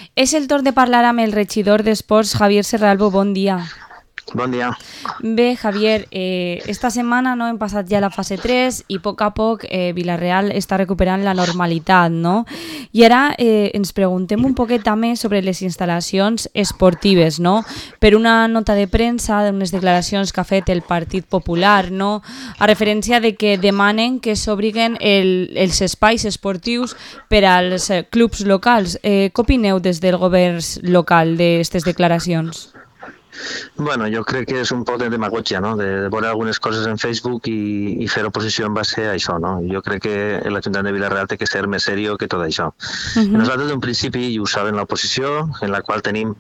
És el torn de parlar amb el regidor d'Esports, Javier Serralbo. Bon dia. Bon dia. Bé, Javier, esta setmana hem passat ja la fase 3 i a poc Vila-real està recuperant la normalitat, no? I ara ens preguntem un poquet també sobre les instal·lacions esportives, no? Per una nota de premsa, d'unes declaracions que ha fet el Partit Popular, no? A referència de que demanen que s'obriguen els espais esportius per als clubs locals. Què opineu des del govern local d'aquestes declaracions? Bueno, jo crec que és un poc de demagogia, no? De veure algunes coses en Facebook i fer oposició en base a això, no? Jo crec que l'Ajuntament de Vila-real té que ser més seriós que tot això. Nosaltres, d'un principi, i ho saben l'oposició, en la qual tenim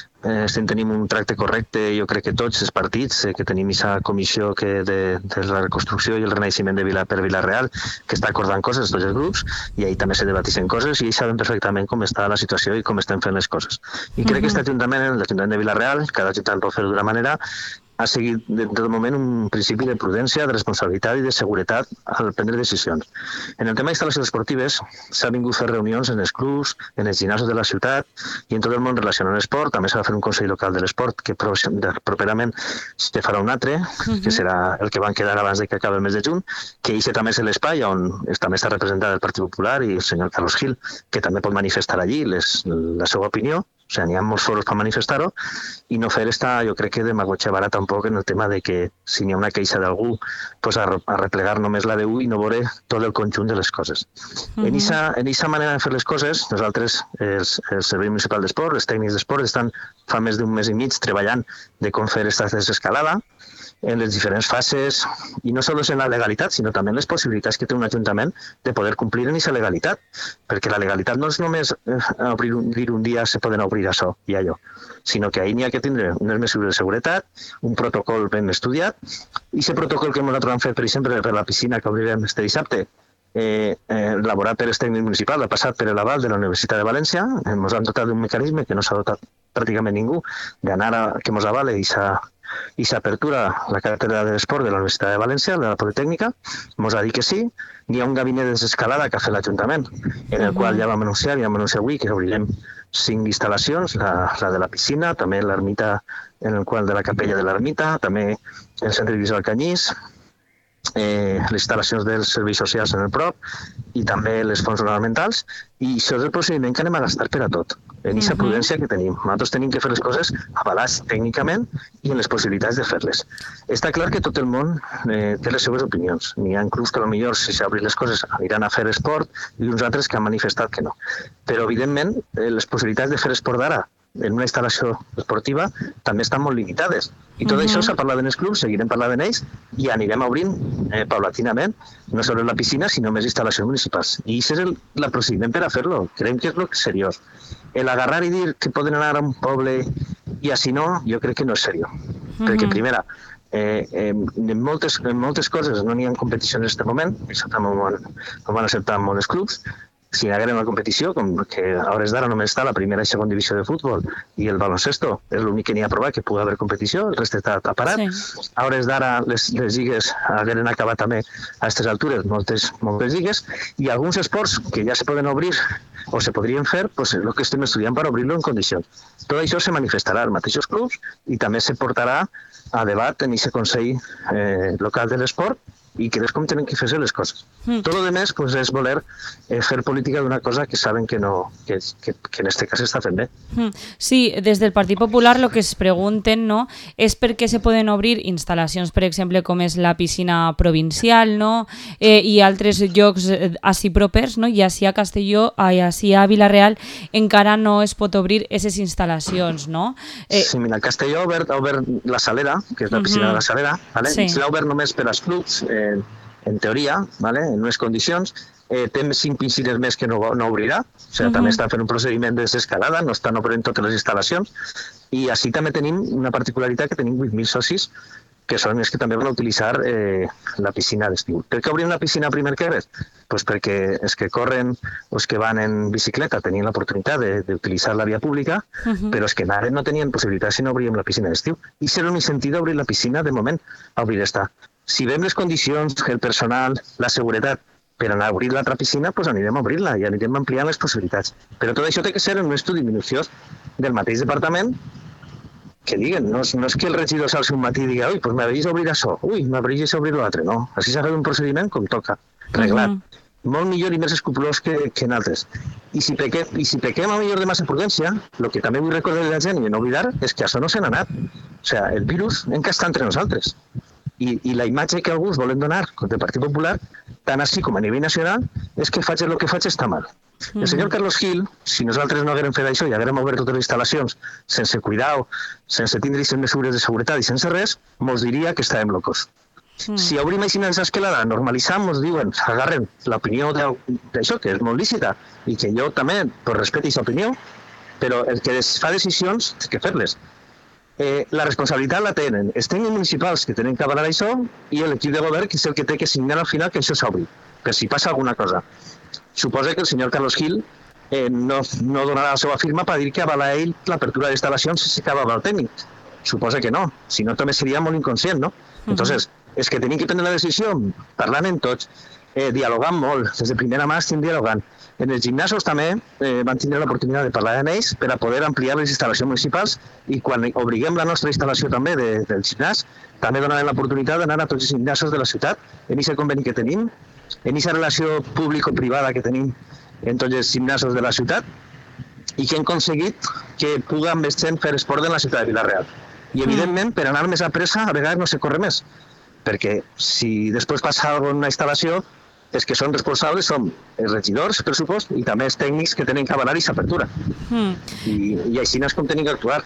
un tracte correcte, jo crec que tots els partits, que tenim aquesta comissió de la reconstrucció i el renaixement per Vila-real, que està acordant coses, tots els grups, i ahir també se debatixen coses, i ells saben perfectament com està la situació i com estem fent les coses. I crec que l'Ajuntament de Vila-real, cada ajuntament pot fer-ho d'una manera, ha seguit de tot moment un principi de prudència, de responsabilitat i de seguretat al prendre decisions. En el tema d'instal·lacions esportives s'ha vingut a fer reunions en els clubs, en els gimnasos de la ciutat i en tot el món relacionat amb l'esport. També s'ha de fer un Consell Local de l'Esport que properament se farà un altre, que serà el que van quedar abans de que acabi el mes de juny, que aquest també és l'espai on també està representat el Partit Popular i el senyor Carlos Gil, que també pot manifestar allí la seva opinió. O sigui, n'hi ha molts foros per manifestar-ho i no fer jo crec que demagogia barata tampoc en el tema de que si n'hi ha una queixa d'algú pues a replegar només la d'u i no veure tot el conjunt de les coses. En aquesta manera de fer les coses, nosaltres, el Servei Municipal d'Esport, els tècnics d'esport, estan fa més d'un mes i mig treballant de com fer aquesta desescalada en les diferents fases, i no només en la legalitat, sinó també en les possibilitats que té un ajuntament de poder complir en aquesta legalitat, perquè la legalitat no és només dir un dia se poden obrir això i allò, sinó que ahir n'hi ha que tindre unes mesures de seguretat, un protocol ben estudiat, i aquest protocol que nosaltres hem fet, per exemple, per la piscina que obrirem este dissabte, elaborat per el tècnic municipal, ha passat per l'aval de la Universitat de València, ens han dotat d'un mecanisme que no s'ha dotat pràcticament ningú, d'anar a que ens avale i s'apertura la càtedra d'esport de la Universitat de València, de la Politècnica, ens ha dit que sí. N'hi ha un gabinet de desescalada que ha fet l'Ajuntament, en el qual ja vam anunciar avui que obrirem 5 instal·lacions, la de la piscina, també l'ermita, en el qual de la capella de l'ermita, també el centre visual Canyís, les instal·lacions dels serveis socials en el prop i també les fonts ornamentals, i això és el procediment que anem a gastar per a tot, en aquesta prudència que tenim. Nosaltres tenim que fer les coses avalats tècnicament i en les possibilitats de fer-les. Està clar que tot el món té les seves opinions. N'hi ha clubs que potser si s'obrin les coses aniran a fer esport i uns altres que han manifestat que no. Però evidentment les possibilitats de fer esport d'ara en una instal·lació esportiva també estan molt limitades. I tot això s'ha parlat en els clubs, seguirem parlant en ells i anirem obrint paulatinament, no sobre la piscina, sinó més instal·lacions municipals. I aquest és el procediment per a fer-lo. Creiem que és el seriós. L'agarrar i dir que poden anar a un poble i així no, jo crec que no és seriós. Perquè, primera, en moltes coses no n'hi ha competició en aquest moment, això també ho van acceptar en molts clubs. Si hi haguera una competició, com que a hores d'ara només està la primera i segona divisió de futbol i el baloncesto, és l'únic que n'hi ha provat que pugui haver competició, el rest està parat. Sí. A hores d'ara les lligues hagueren acabat també a aquestes altures, moltes lligues, i alguns esports que ja se poden obrir o se podrien fer, pues, el que estem estudiant per obrir-lo en condicions. Tot això se manifestarà als mateixos clubs i també se portarà a debat en aquest Consell Local de l'Esport i que és com tenen que fer-se les coses. Tot el més pues, és voler fer política d'una cosa que saben que no, que en aquest cas està fent bé. Sí, des del Partit Popular el que es pregunten, no, és per què se poden obrir instal·lacions, per exemple, com és la piscina provincial, no, i altres llocs així propers, no, i així a Castelló, i així a Vila-real encara no es pot obrir aquestes instal·lacions, no? Sí, mira, Castelló ha obert la Salera, que és la piscina de la Salera, ¿vale? Sí. L'ha obert només per als clubs, en teoria, ¿vale? En unes condicions, té 5 piscines més que no obrirà, o sigui, també estan fent un procediment de desescalada, no estan obrint totes les instal·lacions, i així també tenim una particularitat que tenim 8.000 socis que són els que també van utilitzar la piscina d'estiu. Per què obrim la piscina primer que res? Pues perquè els que corren o els que van en bicicleta tenien l'oportunitat d'utilitzar la via pública, però els que anaven no tenien possibilitat si no obríem la piscina d'estiu. I serà un incentiu d'obrir la piscina, de moment, a obrir esta. Si veiem les condicions, el personal, la seguretat per anar a obrir l'altra piscina, doncs anirem a obrir-la i anirem ampliant les possibilitats. Però tot això té que ser en un estudi minuciós del mateix departament que diguen, no és que el regidor s'alci un matí i digui, ui, doncs m'abrís a obrir això, ui, m'abrís a obrir l'altre, no. Així s'ha fet un procediment com toca, reglat. Molt millor i més escrupulós que en altres. I si pequem a millor de massa prudència, el que també vull recordar a la gent i no oblidar és que això no se n'ha anat. O sigui, el virus encara està entre nosaltres. I la imatge que alguns volen donar del Partit Popular, tant així com a nivell nacional, és que faig el que faig està mal. El senyor Carlos Gil, si nosaltres no haguérem fet això i haguérem obert totes les instal·lacions sense cuidar, sense tindre les mesures de seguretat i sense res, mos diria que estàvem locos. Si obrim així una escalada, normalitzam, ens diuen, agarren l'opinió d'això, que és molt lícita, i que jo també respecto aquesta opinió, però el que fa decisions té que fer-les. La responsabilitat la tenen els tècnics municipals que tenen que avalar això i l'equip de govern que és el que té que signar al final que això s'obri, per si passa alguna cosa. Suposa que el senyor Carlos Gil no donarà la seva firma per dir que avala ell l'apertura d'instal·lacions si s'acaba el tècnic. Suposa que no, si no també seria molt inconscient, no? Entonces, és que tenim que prendre la decisió parlant amb tots, dialogant molt, des de primera mà estem dialogant. En els gimnasos també van tindre l'oportunitat de parlar amb ells per a poder ampliar les instal·lacions municipals i quan obriguem la nostra instal·lació també del gimnàs, també donarem l'oportunitat d'anar a tots els gimnasos de la ciutat, en aquest conveni que tenim, en aquesta relació público-privada que tenim en tots els gimnasos de la ciutat i que hem aconseguit que puguem més gent fer esport en la ciutat de Vila-real. I evidentment, per anar més a pressa, a vegades no se corre més, perquè si després passa alguna cosa en una instal·lació, els que són responsables són els regidors, pressupost, i també els tècnics que tenen que avalar aquesta apertura. I així no és com tenim que actuar.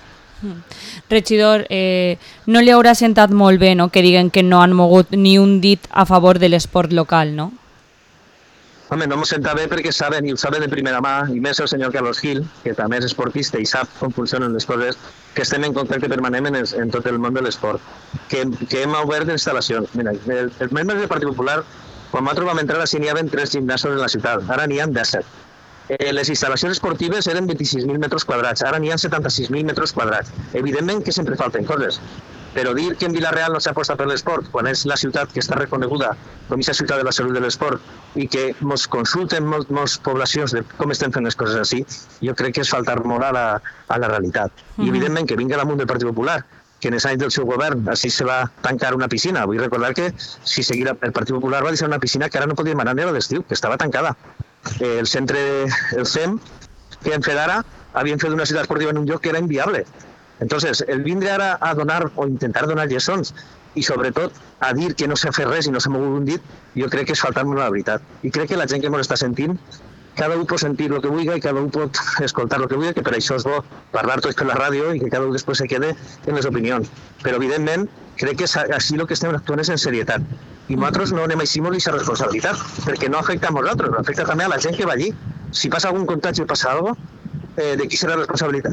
Regidor, no li haurà sentat molt bé, no?, que diguen que no han mogut ni un dit a favor de l'esport local, no? Home, no m'ho senta bé perquè saben, i ho saben de primera mà, i més el senyor Carlos Gil, que també és esportista i sap com funcionen les coses, que estem en contacte permanent en tot el món de l'esport, que hem obert instal·lacions. Mira, els membres del Partit Popular, quan nosaltres vam entrar, n'hi havia 3 gimnasos en la ciutat, ara n'hi ha 17. Les instal·lacions esportives eren 26.000 metres quadrats, ara n'hi ha 76.000 metres quadrats. Evidentment que sempre falten coses, però dir que en Vila-real no s'aposta per l'esport, quan és la ciutat que està reconeguda com aquesta ciutat de la salut de l'esport i que ens consulten moltes poblacions de com estem fent les coses així, jo crec que és faltar molt a la realitat. I evidentment que vingui damunt del Partit Popular, que en els anys del seu govern així se va tancar una piscina. Vull recordar que si seguir el Partit Popular va deixar una piscina que ara no podíem anar ni a l'estiu, que estava tancada. El centre, el CEM, que hem fet ara, havien fet una ciutat esportiva en un lloc que era inviable. Entonces, el vindre ara a donar o intentar donar lliçons i sobretot a dir que no s'ha fet res i no s'ha mogut un dit, jo crec que és faltar-nos la veritat. I crec que la gent que ens està sentint, cada un pot sentir el que vulgui i cada un pot escoltar el que vulgui, que per això és bo parlar tots per la ràdio i que cada un després se quede en les opinions. Però, evidentment, crec que així el que estem actuant és en serietat. I nosaltres no anem així molt aquesta responsabilitat, perquè no afecta a nosaltres, afecta també a la gent que va allí. Si passa algun contagi o passa alguna cosa, de qui serà la responsabilitat?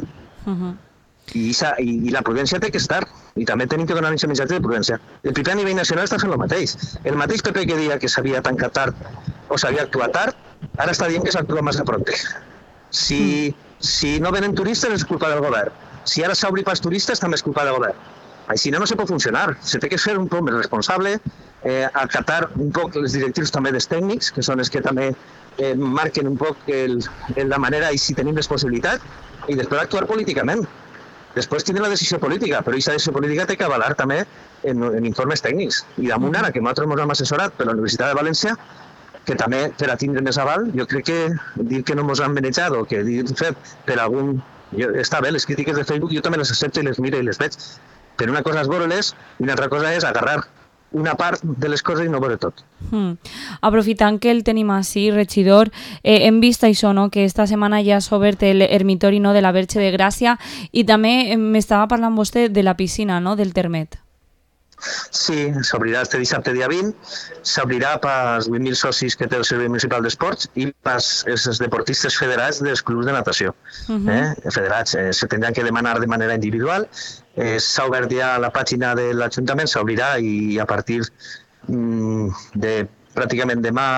I la prudència té que estar, i també tenim que donar aquest missatge de prudència. El PP a nivell nacional està fent el mateix. El mateix PP que deia que s'havia tancat tard o s'havia actuat tard, ara està dient que s'actua massa pront. Si no venen turistes és culpa del govern. Si ara s'ha obrit pels turistes també és culpa del govern. Així no se pot funcionar. Se té que ser un poc més responsable, acatar un poc les directrius també dels tècnics, que són els que també marquen un poc la manera i si tenim responsabilitat, i després actuar políticament. Després tindrà la decisió política, però aquesta decisió política té que avalar també en informes tècnics. I damunt ara, que nosaltres ens hem assessorat per la Universitat de València, que també per a tindre més aval, jo crec que dir que no ens han manejat o que dir fet per algun... Està bé, les crítiques de Facebook jo també les accepto i les miro i les veig, però una cosa és veure-les i una altra cosa és agarrar una part de les coses i no veure tot. Aprofitant que el tenim així, regidor, hem vist això, no?, que esta setmana ja s'ha obert l'ermitori, no?, de la Verge de Gràcia i també m'estava parlant vostè de la piscina, no?, del Termet. Sí, s'obrirà este dissabte dia 20, s'obrirà pels 8.000 socis que té el Servei Municipal d'Esports i pels deportistes federats dels clubs de natació. Federats se tindran que demanar de manera individual. S'ha obert ja la pàgina de l'Ajuntament, s'obrirà i a partir de pràcticament demà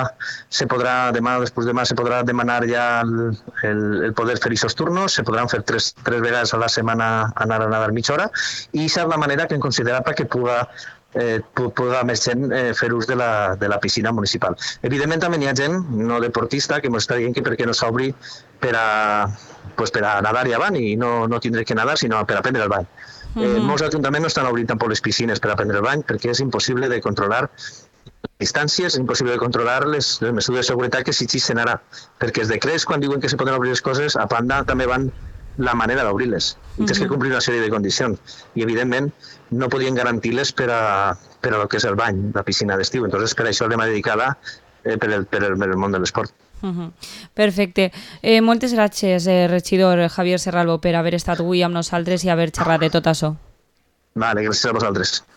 o després demà se podrà demanar ja el poder fer aquests turnos, se podran fer tres vegades a la setmana anar a nadar mitja hora i aquesta és la manera que hem considerat perquè pugui puga més gent fer ús de la piscina municipal. Evidentment també hi ha gent no deportista que ens està dient que per què no s'obri per a nadar i avant i no tindre que nadar sinó per aprendre el bany. Molts ajuntaments no estan obrint tampoc les piscines per aprendre el bany perquè és impossible de controlar distàncies, és impossible de controlar les mesures de seguretat que s'exigeixen ara, perquè els decrets quan diuen que se poden obrir les coses a banda també van la manera d'obrir-les i tens que complir una sèrie de condicions i evidentment no podien garantir-les per a el que és el bany, la piscina d'estiu, entonces per això l'hem dedicada per el món de l'esport. Perfecte. Moltes gràcies, regidor Javier Serralbo, per haver estat avui amb nosaltres i haver xerrat de tot això. Vale, gràcies a vosaltres.